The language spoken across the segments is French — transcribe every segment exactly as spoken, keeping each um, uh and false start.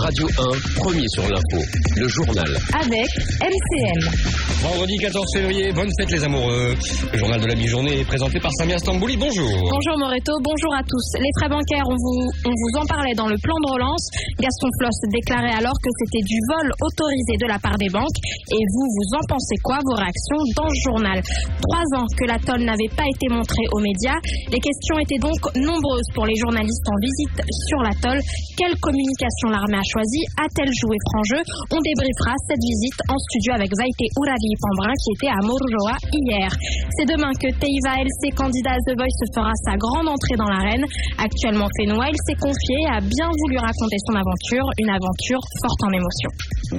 Radio un, premier sur l'info, le journal. Avec M C M. Vendredi quatorze février, bonne fête les amoureux. Le journal de la mi-journée est présenté par Samia Stambouli, bonjour. Bonjour Moreto, bonjour à tous. Les frais bancaires, on vous, on vous en parlait dans le plan de relance. Gaston Floss déclarait alors que c'était du vol autorisé de la part des banques. Et vous, vous en pensez quoi? Vos réactions dans ce journal. Trois ans que l'atoll n'avait pas été montré aux médias. Les questions étaient donc nombreuses pour les journalistes en visite sur l'atoll. Quelle communication l'armée a choisi? A-t-elle joué franc jeu? On débriefera cette visite en studio avec Vaïté Ouravi-Pambrin qui était à Moruroa hier. C'est demain que Teiva L C, candidat à The Voice, fera sa grande entrée dans l'arène. Actuellement Fénois, il s'est confié et a bien voulu raconter son aventure, une aventure forte en émotions.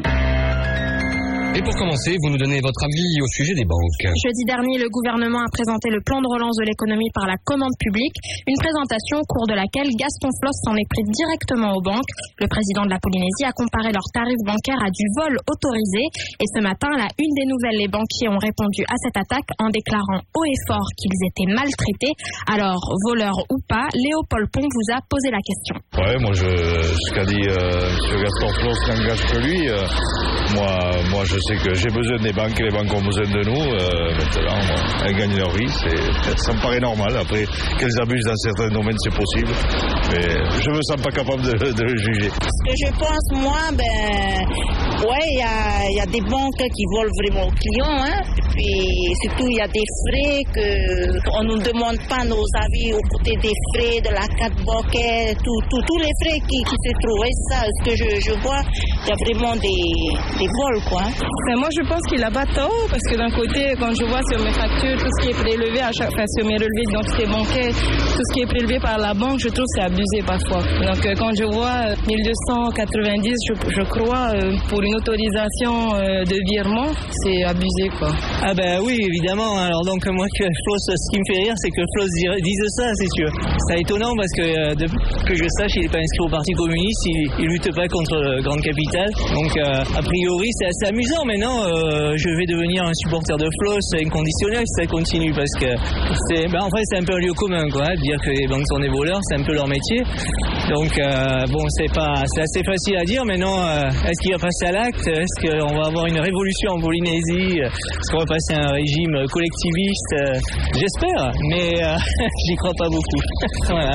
Et pour commencer, vous nous donnez votre avis au sujet des banques. Jeudi dernier, le gouvernement a présenté le plan de relance de l'économie par la commande publique, une présentation au cours de laquelle Gaston Floss s'en est pris directement aux banques. Le président de la Polynésie a comparé leurs tarifs bancaires à du vol autorisé. Et ce matin, à la une des nouvelles, les banquiers ont répondu à cette attaque en déclarant haut et fort qu'ils étaient maltraités. Alors, voleurs ou pas, Léopold Pont vous a posé la question. Ouais, moi, je, ce qu'a dit euh, M. Gaston Floss n'engage que lui. Euh, moi, moi, je sais que j'ai besoin des banques et les banques ont besoin de nous. Euh, maintenant, bon, elles gagnent leur vie, c'est, ça me paraît normal. Après, qu'elles abusent dans certains domaines, c'est possible. Mais je ne me sens pas capable de, de le juger. Ce que je pense, moi, ben, ouais, il y a, y a des banques qui volent vraiment aux clients, hein. Et puis, surtout, il y a des frais qu'on ne nous demande pas nos avis aux côtés des frais, de la carte bancaire, tous tout, tout les frais qui, qui se trouvent. Et ça, ce que je, je vois, il y a vraiment des, des vols, quoi. Ben moi, je pense qu'il n'a pas tort, parce que d'un côté, quand je vois sur mes factures, tout ce qui est prélevé, à chaque, enfin, sur mes relevés d'identité bancaire, tout ce qui est prélevé par la banque, je trouve que c'est abusé parfois. Donc, euh, quand je vois euh, mille deux cent quatre-vingt-dix, je, je crois, euh, pour une autorisation euh, de virement, c'est abusé, quoi. Ah ben oui, évidemment. Alors donc, moi, que Floss, ce qui me fait rire, c'est que Floss dise ça, c'est sûr. C'est étonnant, parce que, euh, de, que je sache, il n'est pas inscrit au Parti communiste, il ne lutte pas contre le Grande Capitale. Donc, euh, a priori, c'est assez amusant. Maintenant, euh, je vais devenir un supporter de Floss inconditionnel si ça continue, parce que c'est, ben en fait, c'est un peu un lieu commun, quoi, hein, de dire que les banques sont des voleurs, c'est un peu leur métier. Donc, euh, bon, c'est pas, c'est assez facile à dire. Maintenant, euh, est-ce qu'il va passer à l'acte? Est-ce qu'on va avoir une révolution en Polynésie? Est-ce qu'on va passer à un régime collectiviste? J'espère, mais euh, j'y crois pas beaucoup. Voilà.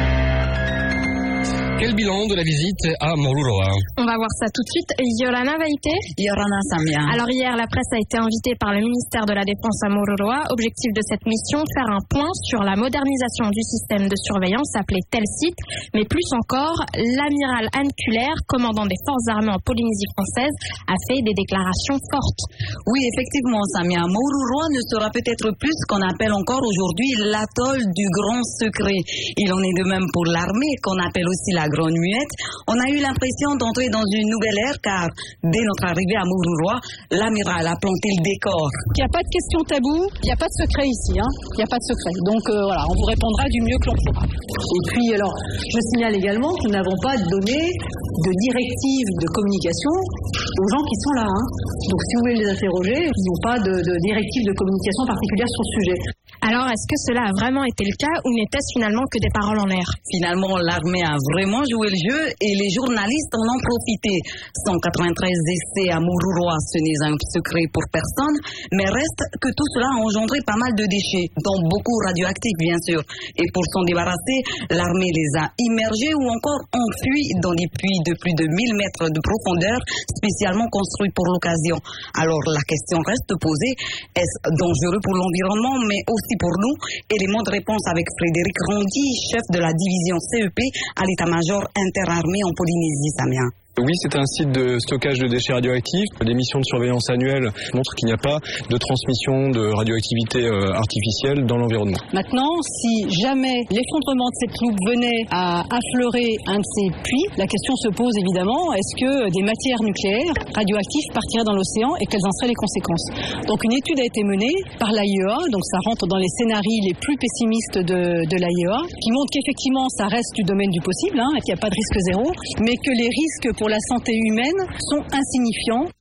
Quel bilan de la visite à Moruroa? On va voir ça tout de suite. Yorana Vaïté. Yorana Samia. Alors hier, la presse a été invitée par le ministère de la Défense à Moruroa. Objectif de cette mission, faire un point sur la modernisation du système de surveillance appelé Telsit. Mais plus encore, l'amiral Anne Culler, commandant des forces armées en Polynésie française, a fait des déclarations fortes. Oui, effectivement, Samia. Moruroa ne sera peut-être plus ce qu'on appelle encore aujourd'hui l'atoll du grand secret. Il en est de même pour l'armée, qu'on appelle aussi la grande muette. On a eu l'impression d'entrer dans une nouvelle ère car dès notre arrivée à Moruroa, l'amiral a planté le décor. Il n'y a pas de question tabou, il n'y a pas de secret ici, hein. Il n'y a pas de secret. Donc euh, voilà, on vous répondra du mieux que l'on pourra. Et puis alors, je signale également que nous n'avons pas donné de directives de communication aux gens qui sont là, hein. Donc si vous voulez les interroger, ils n'ont pas de, de directives de communication particulière sur ce sujet. Alors, est-ce que cela a vraiment été le cas ou n'était-ce finalement que des paroles en l'air? Finalement, l'armée a vraiment joué le jeu et les journalistes en ont profité. cent quatre-vingt-treize essais à Moruroa, ce n'est un secret pour personne, mais reste que tout cela a engendré pas mal de déchets, dont beaucoup radioactifs bien sûr. Et pour s'en débarrasser, l'armée les a immergés ou encore enfouis dans des puits de plus de mille mètres de profondeur, spécialement construits pour l'occasion. Alors la question reste posée, est-ce dangereux pour l'environnement, mais aussi pour nous? Élément de réponse avec Frédéric Rondy, chef de la division C E P à l'état-major interarmée en Polynésie, Samia. Oui, c'est un site de stockage de déchets radioactifs. Les missions de surveillance annuelles montrent qu'il n'y a pas de transmission de radioactivité euh, artificielle dans l'environnement. Maintenant, si jamais l'effondrement de cette loupe venait à affleurer un de ces puits, la question se pose évidemment, est-ce que des matières nucléaires radioactives partiraient dans l'océan et quelles en seraient les conséquences? Donc une étude a été menée par l'A I E A, donc ça rentre dans les scénarios les plus pessimistes de, de l'A I E A, qui montre qu'effectivement ça reste du domaine du possible, hein, qu'il n'y a pas de risque zéro, mais que les risques pour Pour la santé humaine sont insignifiants.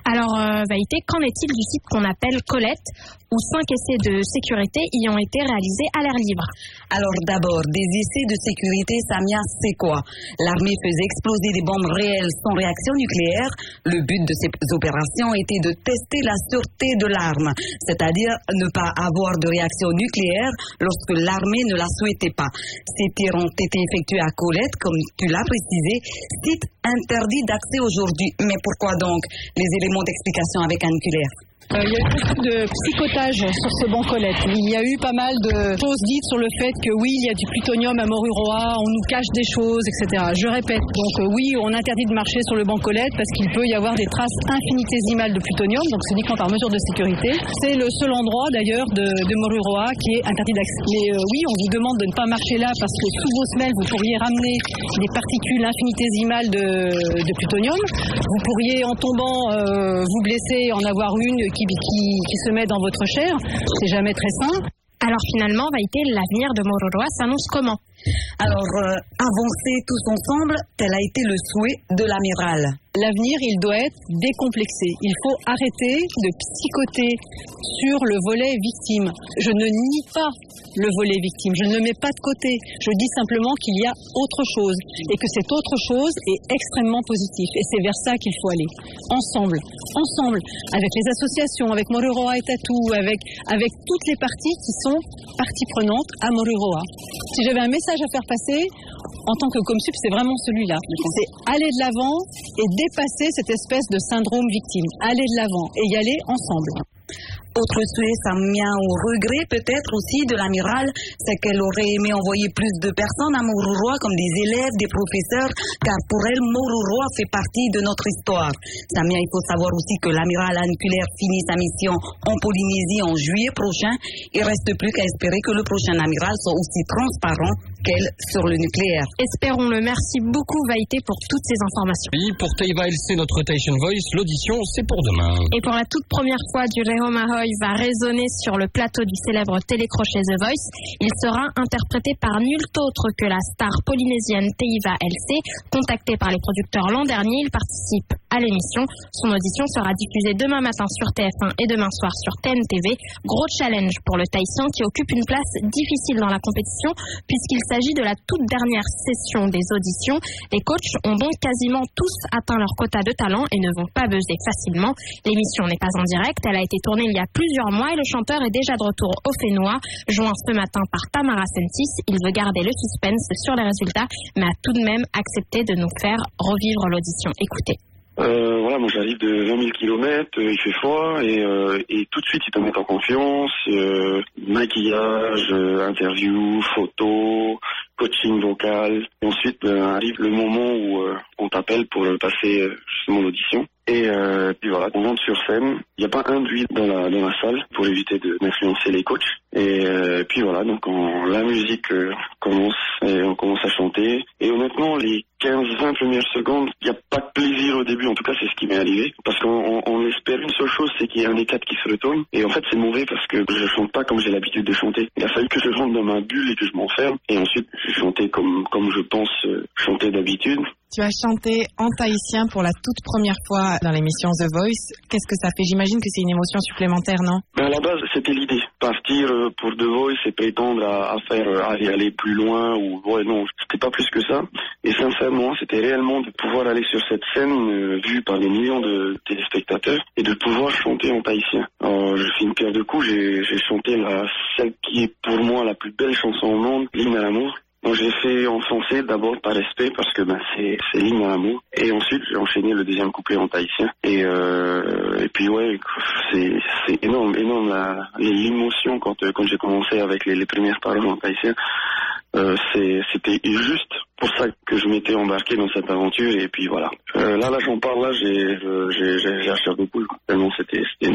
Alors, euh, Vaïté, qu'en est-il du site qu'on appelle Colette, où cinq essais de sécurité y ont été réalisés à l'air libre? Alors d'abord, des essais de sécurité, Samia, c'est quoi? L'armée faisait exploser des bombes réelles sans réaction nucléaire. Le but de ces opérations était de tester la sûreté de l'arme, c'est-à-dire ne pas avoir de réaction nucléaire lorsque l'armée ne la souhaitait pas. Ces tirs ont été effectués à Colette, comme tu l'as précisé, site interdit d'accès aujourd'hui. Mais pourquoi donc? Les éléments d'explication avec un nucléaire. Euh, il y a eu beaucoup de psychotage sur ce banc Colette. Il y a eu pas mal de choses dites sur le fait que oui, il y a du plutonium à Moruroa, on nous cache des choses, et cetera. Je répète, donc euh, oui, on interdit de marcher sur le banc Colette parce qu'il peut y avoir des traces infinitésimales de plutonium, donc c'est uniquement par mesure de sécurité. C'est le seul endroit d'ailleurs de, de Moruroa qui est interdit d'accès. Mais euh, oui, on vous demande de ne pas marcher là parce que sous vos semelles, vous pourriez ramener des particules infinitésimales de, de plutonium. Vous pourriez, en tombant, euh, vous blesser, en avoir une Qui, qui, qui se met dans votre chair, c'est jamais très sain. Alors finalement, Vaïté, l'avenir de Moruroa s'annonce comment? Alors, euh, avancer tous ensemble, tel a été le souhait de l'amiral. L'avenir, il doit être décomplexé. Il faut arrêter de psychoter sur le volet victime. Je ne nie pas le volet victime, je ne le mets pas de côté. Je dis simplement qu'il y a autre chose et que cette autre chose est extrêmement positive. Et c'est vers ça qu'il faut aller. Ensemble, ensemble, avec les associations, avec Moruroa et Tatou, avec, avec toutes les parties qui sont parties prenantes à Moruroa. Si j'avais un message à faire passer, en tant que Comsup, c'est vraiment celui-là. C'est aller de l'avant et dépasser cette espèce de syndrome victime. Aller de l'avant et y aller ensemble. Autre souhait, Samia, au regret peut-être aussi de l'amiral, c'est qu'elle aurait aimé envoyer plus de personnes à Moruroa, comme des élèves, des professeurs, car pour elle, Moruroa fait partie de notre histoire. Samia, il faut savoir aussi que l'amiral nucléaire finit sa mission en Polynésie en juillet prochain. Il ne reste plus qu'à espérer que le prochain amiral soit aussi transparent qu'elle sur le nucléaire. Espérons-le. Merci beaucoup, Vaïté, pour toutes ces informations. Oui, pour Teiva L C, notre Tahitian Voice, l'audition, c'est pour demain. Et pour la toute première fois, du Reo Mahoy va résonner sur le plateau du célèbre télécrochet The Voice. Il sera interprété par nul autre que la star polynésienne Teiva L C. Contacté par les producteurs l'an dernier, il participe à l'émission. Son audition sera diffusée demain matin sur T F un et demain soir sur T N T V. Gros challenge pour le Tahitien qui occupe une place difficile dans la compétition puisqu'il s'agit de la toute dernière session des auditions. Les coachs ont donc quasiment tous atteint leur quota de talent et ne vont pas buzzer facilement. L'émission n'est pas en direct, elle a été tournée il y a plusieurs mois et le chanteur est déjà de retour au Fénois. Joint ce matin par Tamara Sentis, il veut garder le suspense sur les résultats mais a tout de même accepté de nous faire revivre l'audition. Écoutez. Euh, voilà, moi j'arrive de vingt mille kilomètres, euh, il fait froid et, euh, et tout de suite ils te mettent en confiance, euh, maquillage, euh, interview, photo, coaching vocal. Et ensuite euh, arrive le moment où euh, on t'appelle pour euh, passer euh, justement l'audition. Et euh, puis voilà, on monte sur scène. Il n'y a pas un bruit dans la dans la salle pour éviter de d'influencer les coachs. Et euh, puis voilà, donc on, la musique euh, commence et on commence à chanter. Et honnêtement, les quinze vingt premières secondes, il n'y a pas de plaisir au début. En tout cas, c'est ce qui m'est arrivé. Parce qu'on on, on espère une seule chose, c'est qu'il y ait un des quatre qui se retourne. Et en fait, c'est mauvais parce que je chante pas comme j'ai l'habitude de chanter. Il a fallu que je rentre dans ma bulle et que je m'enferme. Et ensuite, je chantais comme comme je pense euh, chanter d'habitude. Tu as chanté en tahitien pour la toute première fois dans l'émission The Voice. Qu'est-ce que ça fait? J'imagine que c'est une émotion supplémentaire, non? Ben à la base, c'était l'idée. Partir pour The Voice et prétendre à, à faire à aller, aller plus loin ou ouais non, c'était pas plus que ça. Et sincèrement, c'était réellement de pouvoir aller sur cette scène euh, vue par des millions de téléspectateurs et de pouvoir chanter en tahitien. Alors, je fais une pierre de coups, j'ai, j'ai chanté la celle qui est pour moi la plus belle chanson au monde, l'hymne à l'amour. Donc j'ai fait en français d'abord par respect parce que ben c'est c'est l'hymne à l'amour et ensuite j'ai enchaîné le deuxième couplet en tahitien et euh, et puis ouais c'est c'est énorme énorme la l'émotion quand quand j'ai commencé avec les, les premières paroles en tahitien. Euh, c'est c'était juste pour ça que je m'étais embarqué dans cette aventure et puis voilà. Euh, là là j'en parle là j'ai j'ai j'ai, j'ai la chair de poule tellement c'était c'était énorme.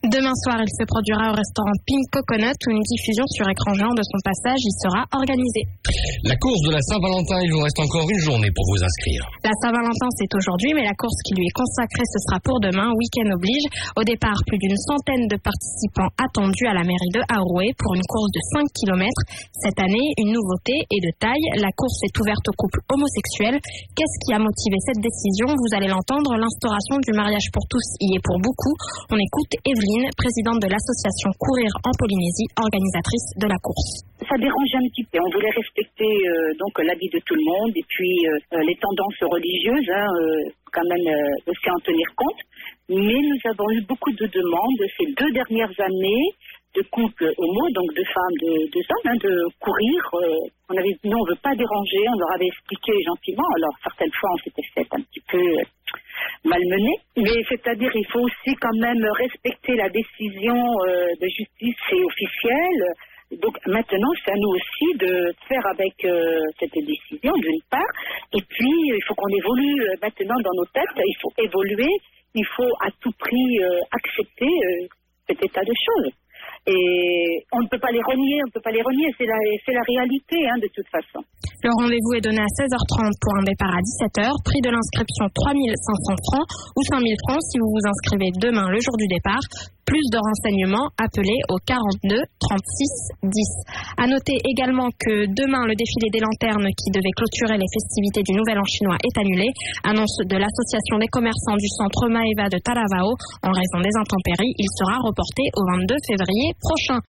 Demain soir, il se produira au restaurant Pink Coconut où une diffusion sur écran géant de son passage y sera organisée. La course de la Saint-Valentin, il vous reste encore une journée pour vous inscrire. La Saint-Valentin, c'est aujourd'hui, mais la course qui lui est consacrée, ce sera pour demain, week-end oblige. Au départ, plus d'une centaine de participants attendus à la mairie de Haroué pour une course de cinq kilomètres. Cette année, une nouveauté est de taille. La course est ouverte aux couples homosexuels. Qu'est-ce qui a motivé cette décision? Vous allez l'entendre, l'instauration du mariage pour tous y est pour beaucoup. On écoute Evelyne, présidente de l'association Courir en Polynésie, organisatrice de la course. Ça dérange un petit peu. On voulait respecter euh, donc l'avis de tout le monde et puis euh, les tendances religieuses, hein, euh, quand même euh, aussi en tenir compte. Mais nous avons eu beaucoup de demandes ces deux dernières années de couples homo, donc de femmes, de, de hommes, hein, de courir. Euh, on avait dit non, on ne veut pas déranger. On leur avait expliqué gentiment. Alors certaines fois, on s'était fait un petit peu euh, malmené. Mais c'est-à-dire, il faut aussi quand même respecter la décision euh, de justice et officielle. Donc maintenant, c'est à nous aussi de faire avec euh, cette décision, d'une part. Et puis, il faut qu'on évolue euh, maintenant dans nos têtes. Il faut évoluer. Il faut à tout prix euh, accepter euh, cet état de choses. Et on ne peut pas les renier, on ne peut pas les renier. C'est la, c'est la réalité, hein, de toute façon. Le rendez-vous est donné à seize heures trente pour un départ à dix-sept heures. Prix de l'inscription trois mille cinq cents francs ou cinq mille francs si vous vous inscrivez demain le jour du départ. Plus de renseignements, appelez au quarante-deux trente-six dix. À noter également que demain, le défilé des lanternes qui devait clôturer les festivités du Nouvel An chinois est annulé. Annonce de l'association des commerçants du centre Maeva de Taravao. En raison des intempéries, il sera reporté au vingt-deux février prochain.